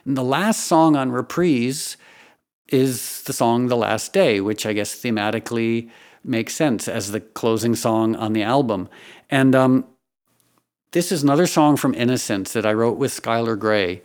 And the last song on Reprise is the song The Last Day, which I guess thematically makes sense as the closing song on the album. And this is another song from Innocence that I wrote with Skylar Grey.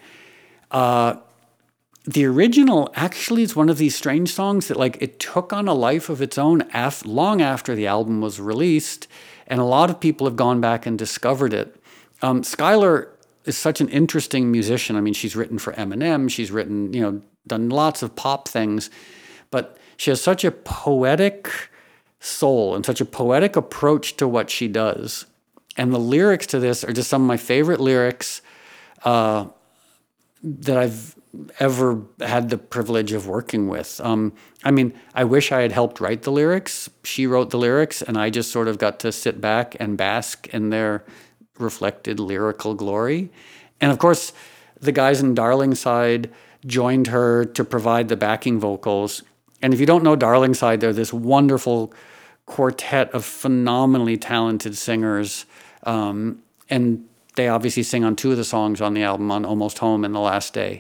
The original actually is one of these strange songs that like it took on a life of its own long after the album was released, and a lot of people have gone back and discovered it. Skylar is such an interesting musician. I mean, she's written for Eminem, she's written, done lots of pop things, but she has such a poetic soul and such a poetic approach to what she does. And the lyrics to this are just some of my favorite lyrics that I've ever had the privilege of working with. I mean, I wish I had helped write the lyrics. She wrote the lyrics, and I just sort of got to sit back and bask in their reflected lyrical glory. And of course, the guys in Darlingside joined her to provide the backing vocals. And if you don't know Darlingside, they're this wonderful quartet of phenomenally talented singers. And they obviously sing on two of the songs on the album, on Almost Home and The Last Day.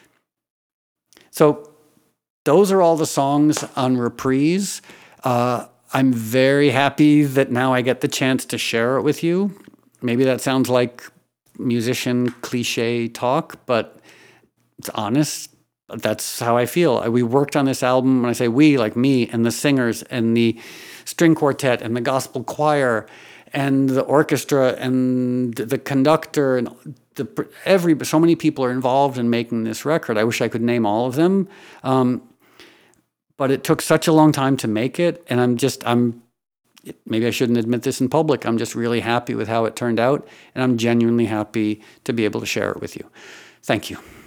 So those are all the songs on Reprise. I'm very happy that now I get the chance to share it with you. Maybe that sounds like musician cliche talk, but it's honest. That's how I feel. We worked on this album. When I say we, like me and the singers and the string quartet and the gospel choir and the orchestra and the conductor and so many people are involved in making this record. I wish I could name all of them. But it took such a long time to make it. And maybe I shouldn't admit this in public. I'm just really happy with how it turned out. And I'm genuinely happy to be able to share it with you. Thank you.